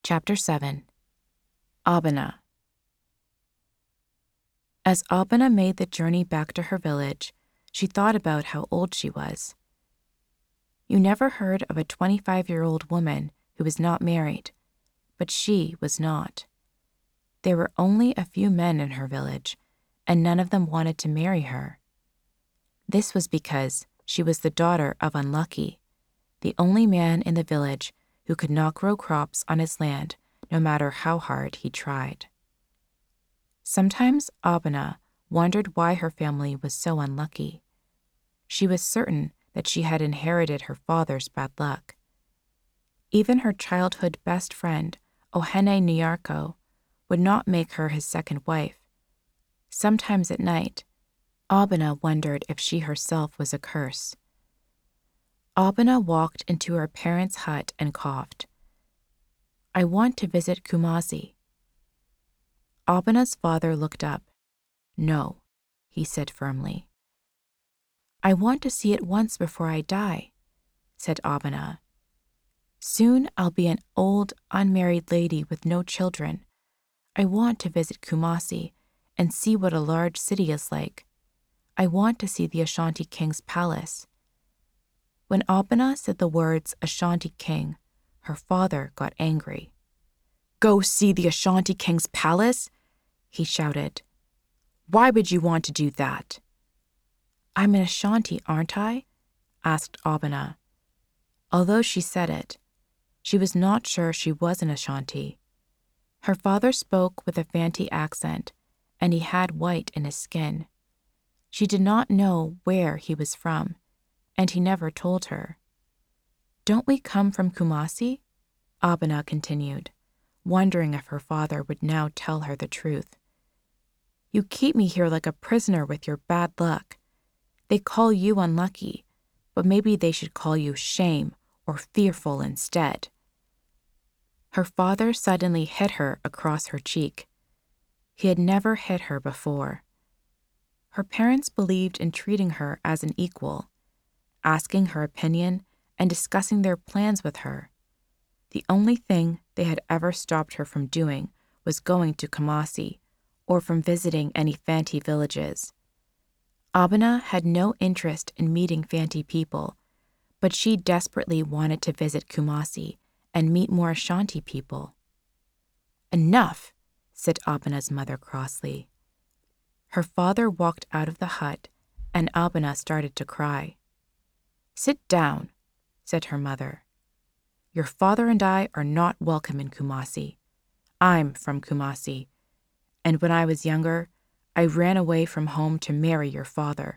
Chapter 7. Abena. As Abena made the journey back to her village, she thought about how old she was. You never heard of a 25-year-old woman who was not married, but she was not. There were only a few men in her village, and none of them wanted to marry her. This was because she was the daughter of Unlucky, the only man in the village who could not grow crops on his land no matter how hard he tried. Sometimes Abena wondered why her family was so unlucky. She was certain that she had inherited her father's bad luck. Even her childhood best friend, Ohene Nyarko, would not make her his second wife. Sometimes at night, Abena wondered if she herself was a curse. Abena walked into her parents' hut and coughed. "I want to visit Kumasi." Abena's father looked up. "No," he said firmly. "I want to see it once before I die," said Abena. "Soon I'll be an old, unmarried lady with no children. I want to visit Kumasi and see what a large city is like. I want to see the Ashanti King's palace." When Abena said the words Ashanti King, her father got angry. "Go see the Ashanti King's palace?" he shouted. "Why would you want to do that?" "I'm an Ashanti, aren't I?" asked Abena. Although she said it, she was not sure she was an Ashanti. Her father spoke with a Fanti accent, and he had white in his skin. She did not know where he was from, and he never told her. "Don't we come from Kumasi?" Abena continued, wondering if her father would now tell her the truth. "You keep me here like a prisoner with your bad luck. They call you unlucky, but maybe they should call you shame or fearful instead." Her father suddenly hit her across her cheek. He had never hit her before. Her parents believed in treating her as an equal, asking her opinion and discussing their plans with her. The only thing they had ever stopped her from doing was going to Kumasi or from visiting any Fanti villages. Abena had no interest in meeting Fanti people, but she desperately wanted to visit Kumasi and meet more Ashanti people. "Enough," said Abena's mother crossly. Her father walked out of the hut, and Abena started to cry. "Sit down," said her mother. "Your father and I are not welcome in Kumasi. I'm from Kumasi, and when I was younger, I ran away from home to marry your father."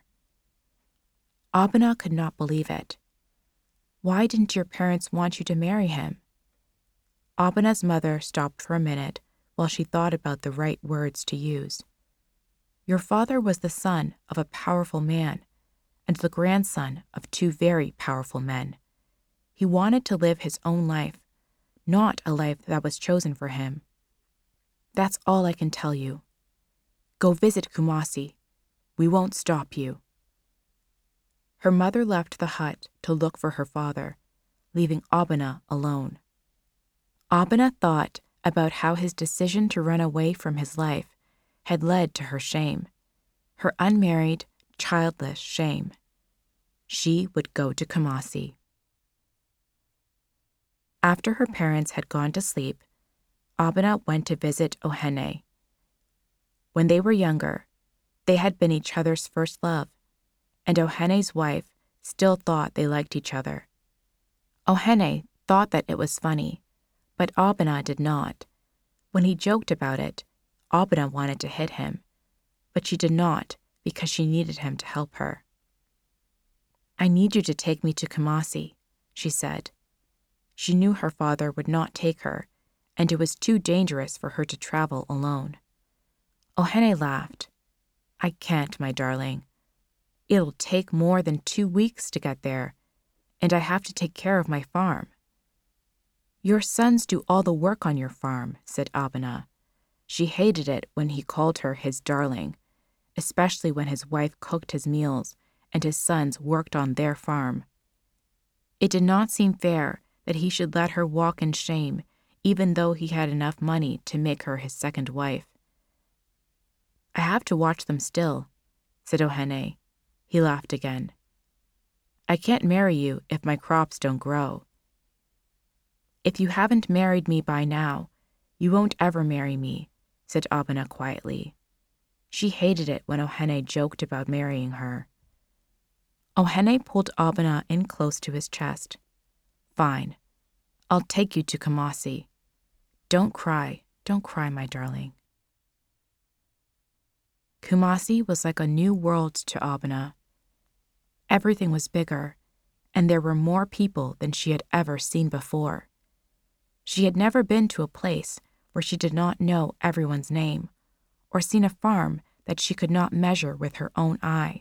Abena could not believe it. "Why didn't your parents want you to marry him?" Abena's mother stopped for a minute while she thought about the right words to use. "Your father was the son of a powerful man and the grandson of two very powerful men. He wanted to live his own life, not a life that was chosen for him. That's all I can tell you. Go visit Kumasi. We won't stop you." Her mother left the hut to look for her father, leaving Abena alone. Abena thought about how his decision to run away from his life had led to her shame, her unmarried, childless shame. She would go to Kumasi. After her parents had gone to sleep, Abena went to visit Ohene. When they were younger, they had been each other's first love, and Ohene's wife still thought they liked each other. Ohene thought that it was funny, but Abena did not. When he joked about it, Abena wanted to hit him, but she did not because she needed him to help her. "I need you to take me to Kumasi," she said. She knew her father would not take her, and it was too dangerous for her to travel alone. Ohene laughed. "I can't, my darling. It'll take more than 2 weeks to get there, and I have to take care of my farm." "Your sons do all the work on your farm," said Abena. She hated it when he called her his darling, especially when his wife cooked his meals and his sons worked on their farm. It did not seem fair that he should let her walk in shame, even though he had enough money to make her his second wife. I have to watch them still, said Ohene. He laughed again. I can't marry you if my crops don't grow. If you haven't married me by now, you won't ever marry me, said Abena quietly. She hated it when Ohene joked about marrying her. Ohene pulled Abena in close to his chest. Fine. I'll take you to Kumasi. Don't cry, my darling. Kumasi was like a new world to Abena. Everything was bigger, and there were more people than she had ever seen before. She had never been to a place where she did not know everyone's name, or seen a farm that she could not measure with her own eye.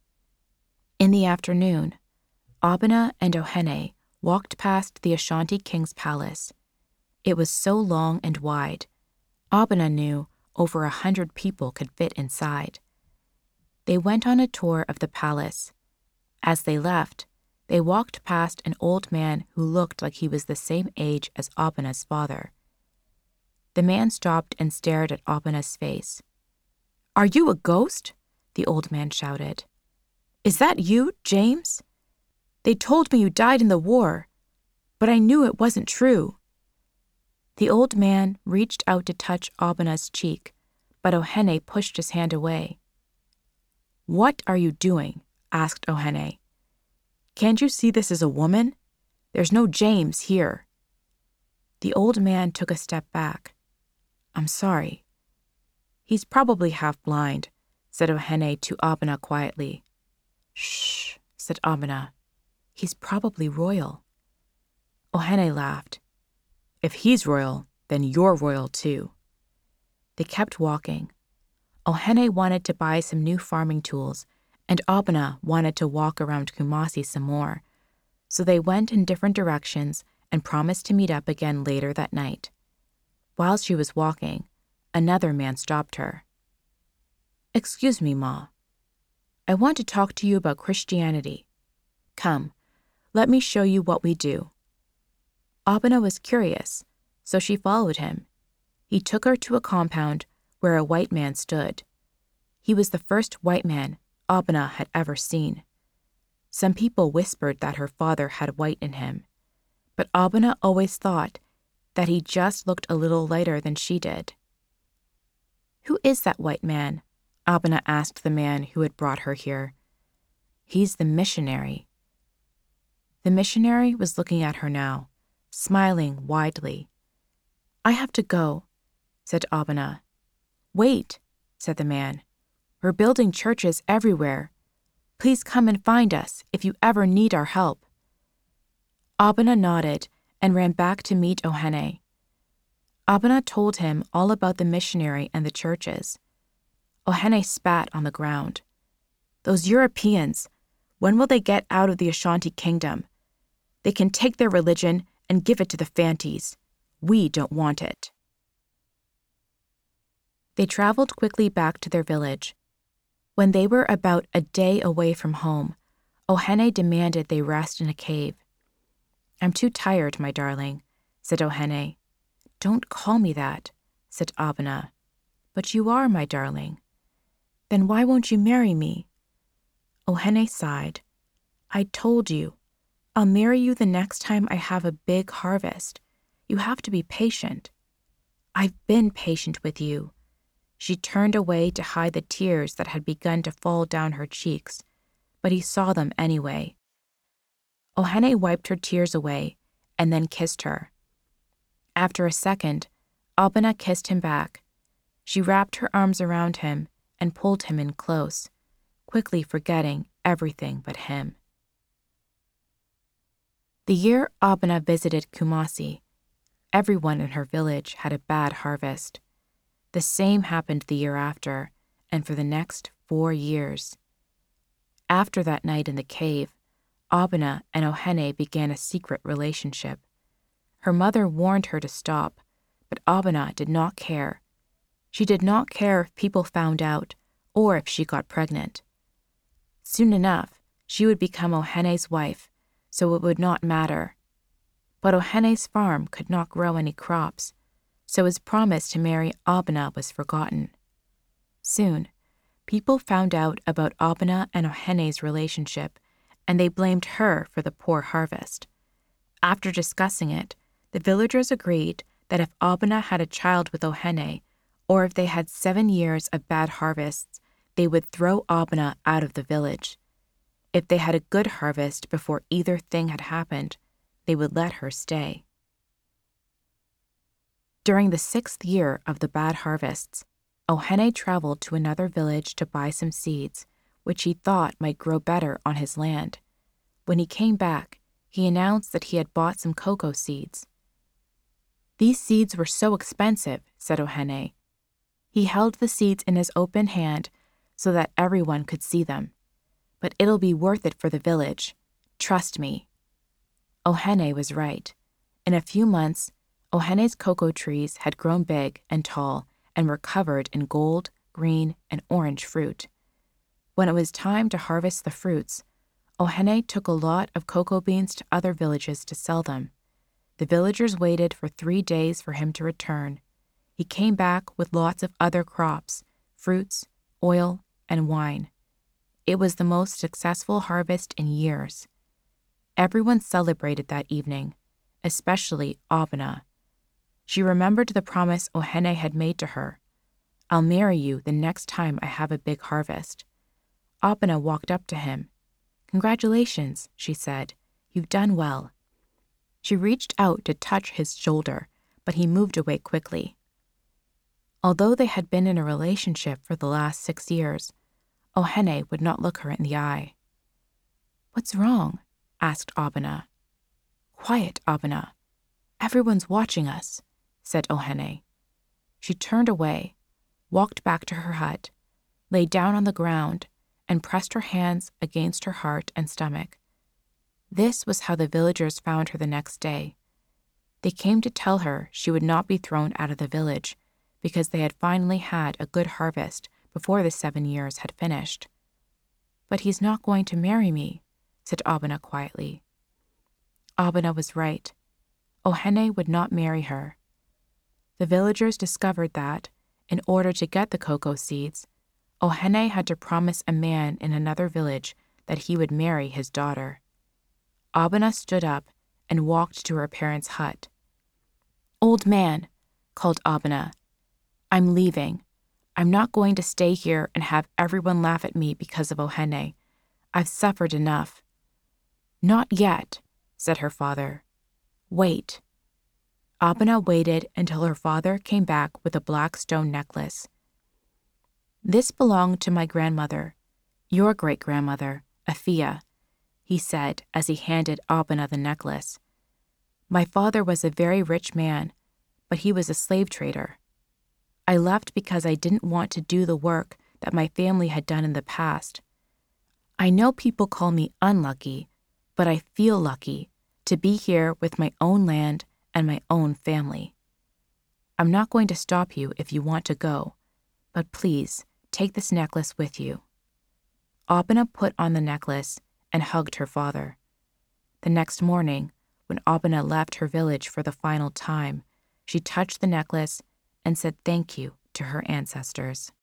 In the afternoon, Abena and Ohene walked past the Ashanti king's palace. It was so long and wide. Abena knew over 100 people could fit inside. They went on a tour of the palace. As they left, they walked past an old man who looked like he was the same age as Abena's father. The man stopped and stared at Abena's face. Are you a ghost? The old man shouted. Is that you, James? They told me you died in the war, but I knew it wasn't true. The old man reached out to touch Abena's cheek, but Ohene pushed his hand away. What are you doing? Asked Ohene. Can't you see this is a woman? There's no James here. The old man took a step back. I'm sorry. He's probably half blind, said Ohene to Abena quietly. Shh, said Abena. He's probably royal. Ohene laughed. If he's royal, then you're royal too. They kept walking. Ohene wanted to buy some new farming tools, and Abena wanted to walk around Kumasi some more, so they went in different directions and promised to meet up again later that night. While she was walking, another man stopped her. Excuse me, Ma. I want to talk to you about Christianity. Come, let me show you what we do. Abena was curious, so she followed him. He took her to a compound where a white man stood. He was the first white man Abena had ever seen. Some people whispered that her father had white in him, but Abena always thought that he just looked a little lighter than she did. Who is that white man? Abena asked the man who had brought her here. He's the missionary. The missionary was looking at her now, smiling widely. I have to go, said Abena. Wait, said the man. We're building churches everywhere. Please come and find us if you ever need our help. Abena nodded and ran back to meet Ohene. Abena told him all about the missionary and the churches. Ohene spat on the ground. Those Europeans, when will they get out of the Ashanti kingdom? They can take their religion and give it to the Fantis. We don't want it. They traveled quickly back to their village. When they were about a day away from home, Ohene demanded they rest in a cave. I'm too tired, my darling, said Ohene. Don't call me that, said Abena. But you are, my darling. Then why won't you marry me? Ohene sighed. I told you. I'll marry you the next time I have a big harvest. You have to be patient. I've been patient with you. She turned away to hide the tears that had begun to fall down her cheeks, but he saw them anyway. Ohene wiped her tears away and then kissed her. After a second, Abena kissed him back. She wrapped her arms around him and pulled him in close, quickly forgetting everything but him. The year Abena visited Kumasi, everyone in her village had a bad harvest. The same happened the year after, and for the next 4 years. After that night in the cave, Abena and Ohene began a secret relationship. Her mother warned her to stop, but Abena did not care. She did not care if people found out or if she got pregnant. Soon enough, she would become Ohene's wife, so it would not matter. But Ohene's farm could not grow any crops, so his promise to marry Abena was forgotten. Soon, people found out about Abena and Ohene's relationship, and they blamed her for the poor harvest. After discussing it, the villagers agreed that if Abena had a child with Ohene, or if they had 7 years of bad harvests, they would throw Abena out of the village. If they had a good harvest before either thing had happened, they would let her stay. During the 6th year of the bad harvests, Ohene traveled to another village to buy some seeds, which he thought might grow better on his land. When he came back, he announced that he had bought some cocoa seeds. "These seeds were so expensive," said Ohene. He held the seeds in his open hand so that everyone could see them. "But it'll be worth it for the village. Trust me." Ohene was right. In a few months, Ohene's cocoa trees had grown big and tall and were covered in gold, green, and orange fruit. When it was time to harvest the fruits, Ohene took a lot of cocoa beans to other villages to sell them. The villagers waited for 3 days for him to return. He came back with lots of other crops, fruits, oil, and wine. It was the most successful harvest in years. Everyone celebrated that evening, especially Abena. She remembered the promise Ohene had made to her. "I'll marry you the next time I have a big harvest." Abena walked up to him. "Congratulations," she said. "You've done well." She reached out to touch his shoulder, but he moved away quickly. Although they had been in a relationship for the last 6 years, Ohene would not look her in the eye. "What's wrong?" asked Abena. "Quiet, Abena. Everyone's watching us," said Ohene. She turned away, walked back to her hut, lay down on the ground, and pressed her hands against her heart and stomach. This was how the villagers found her the next day. They came to tell her she would not be thrown out of the village because they had finally had a good harvest before the 7 years had finished. "But he's not going to marry me," said Abena quietly. Abena was right. Ohene would not marry her. The villagers discovered that, in order to get the cocoa seeds, Ohene had to promise a man in another village that he would marry his daughter. Abena stood up and walked to her parents' hut. "Old man," called Abena, "I'm leaving. I'm not going to stay here and have everyone laugh at me because of Ohene. I've suffered enough." "Not yet," said her father. "Wait." Abena waited until her father came back with a black stone necklace. "This belonged to my grandmother, your great-grandmother, Afia," he said as he handed Abena the necklace. "My father was a very rich man, but he was a slave trader. I left because I didn't want to do the work that my family had done in the past. I know people call me unlucky, but I feel lucky to be here with my own land and my own family. I'm not going to stop you if you want to go, but please take this necklace with you." Abena put on the necklace and hugged her father. The next morning, when Abena left her village for the final time, she touched the necklace and said thank you to her ancestors.